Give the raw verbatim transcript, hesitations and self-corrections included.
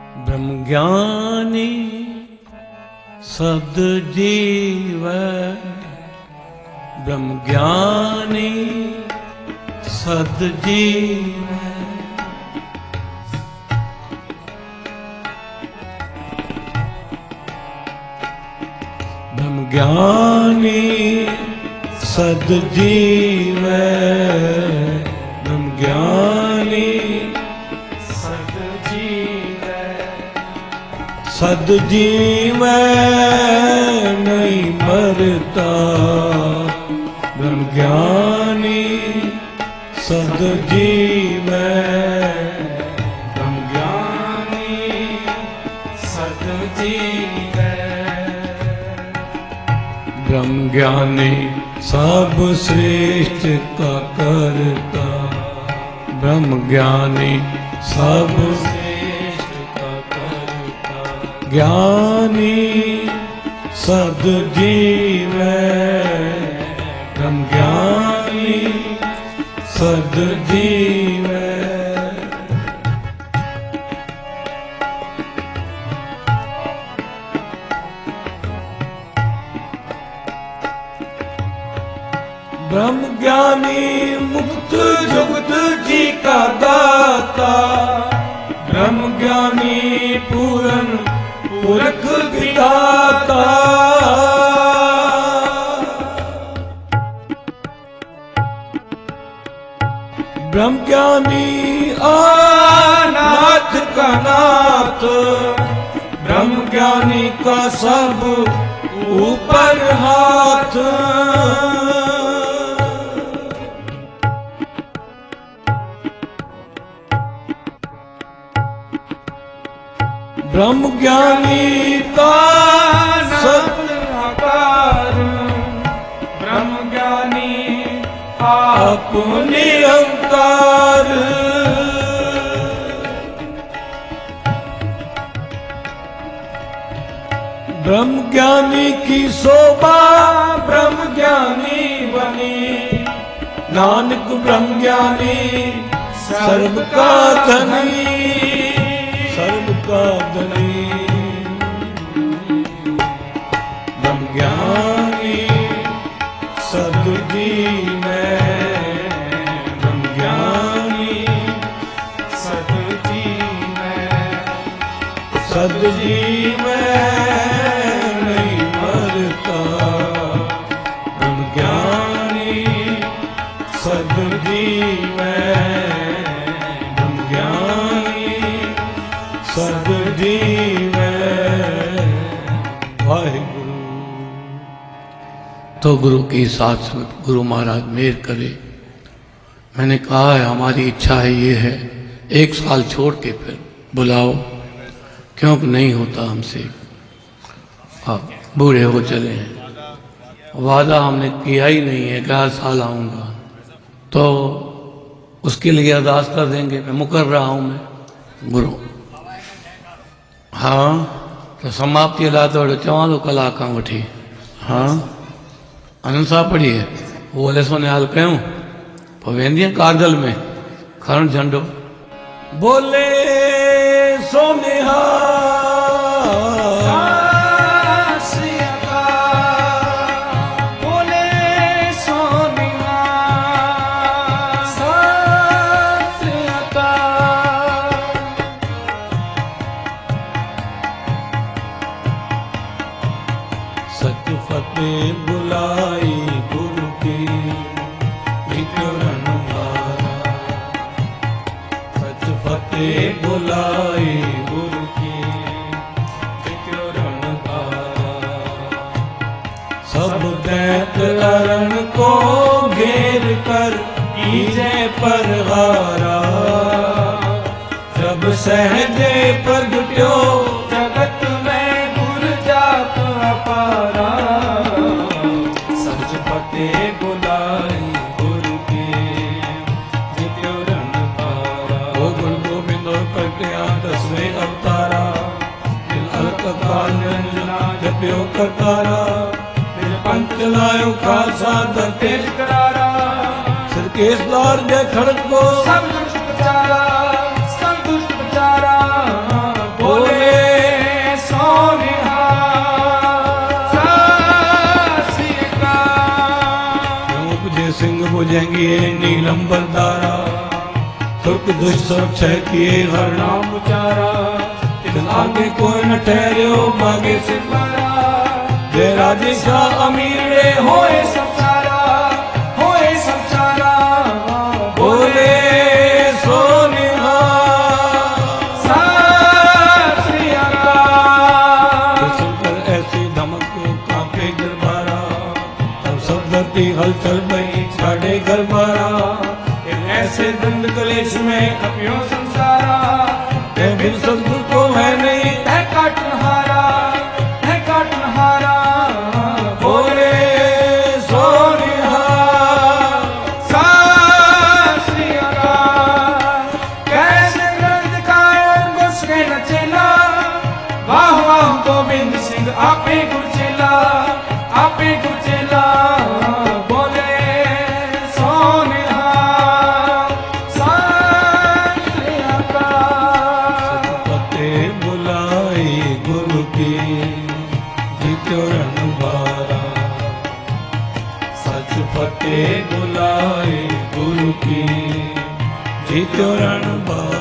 ब्रह्म ज्ञानी सद जीव, ब्रह्म ज्ञानी सद जीव। ब्रह्म ज्ञानी सद जीव, ब्रह्म ज्ञानी सद जीव। सद जीव नहीं मरता, ब्रह्म ज्ञानी सद जीव, ब्रह्म ज्ञानी सद जीव। ब्रह्म ज्ञानी सब श्रेष्ठ का करता, ब्रह्म ज्ञानी सब श्रेष्ठ का करता। ज्ञानी सद जीव, ब्रह्म ज्ञानी सद जीव। ब्रह्म ज्ञानी मुक्त जुगत जी का दाता, ब्रह्म ज्ञानी पूरन पुरख विधाता। ब्रह्म ज्ञानी अनाथ का नाथ, ब्रह्म ज्ञानी का सब ऊपर हाथ। ब्रह्म ज्ञानी का सत्कार, ब्रह्म ज्ञानी आप निरंकार। ब्रह्म ज्ञानी की शोभा ब्रह्म ज्ञानी बनी, नानक ब्रह्म ज्ञानी सर्व का धनी, सर्व का धनी। ब्रह्म ज्ञानी सद जीव, ब्रह्म ज्ञानी सद जीव। सद जीव नहीं मरता, ब्रह्म ज्ञानी सद जीव, ब्रह्म ज्ञानी सद जीव। वाहिगुरु। तो गुरु की साथ में गुरु महाराज मेहर करे। मैंने कहा है हमारी इच्छा है ये है एक साल छोड़ के फिर बुलाओ, क्योंकि नहीं होता हमसे, अब बूढ़े हो चले हैं। वादा हमने किया ही नहीं है कि हर साल आऊँगा, तो उसके लिए अरदास कर देंगे। मैं मुकर रहा हूँ मैं गुरु। हाँ तो समाप्ति ला तो चवां तो कलाक खां वठी। हाँ आनंद साहब पढ़ी है वो बोले सोने हाल कयूं पोइ वेंदी कारगिल में खरण झंडो बोले सोने सच फतेह बुलाई गुरु की विकरण मारा, सच फतेह बुलाई गुरु की विकरण मारा। सब दैत अरण को घेर कर कीजे पर हारा, जब सहजे प्रगट्यो जगत में गुर जाप अपारा। सच फतेह बुलाई गुरु के जित्यो रन पारा, ओ गुरु गोबिंद प्रगट्या दसवें अवतारा। दिल अलक काल निरंजना जप्यो करतारा, दिल पंच लायो खालसा दर तेज करारा। सिर केसदार जय खड़क को सब दुष्ट बचारा, सब दुष्ट बचारा। बोल बुझेंगी नीलंबर धारा, सुख दुष्ट सब क्षय किए हर नाम उचारा, इस आगे कोई न ठहरे मागे से मारा, जय राजे शाह अमीर रे होए सब सारा, होए सब सारा, बोले सोनिहा सत श्री अकाल। सुनकर ऐसी धमक कांपे दरबारा, तब सब धरती हलचल भई छाड़े घर बारा, ऐसे दंड कलेश में कपियों संसारा, ते बिन सद्गुरु को है नहीं है काटनहारा, है काटनहारा, बोले सोनिहा सत श्री अकाल। कैसे ग्रंथ दिखाए घुस के नचेला, वाह वाह गोविंद सिंह आपे गुरचेला, आपे गुरचेला, बोले सोनिहा सत श्री अकाल। सतपते बुलाए गुरु की जीत्यो रणबारा, सच फतेह बुलाए गुरु की जीत्यो रणबारा।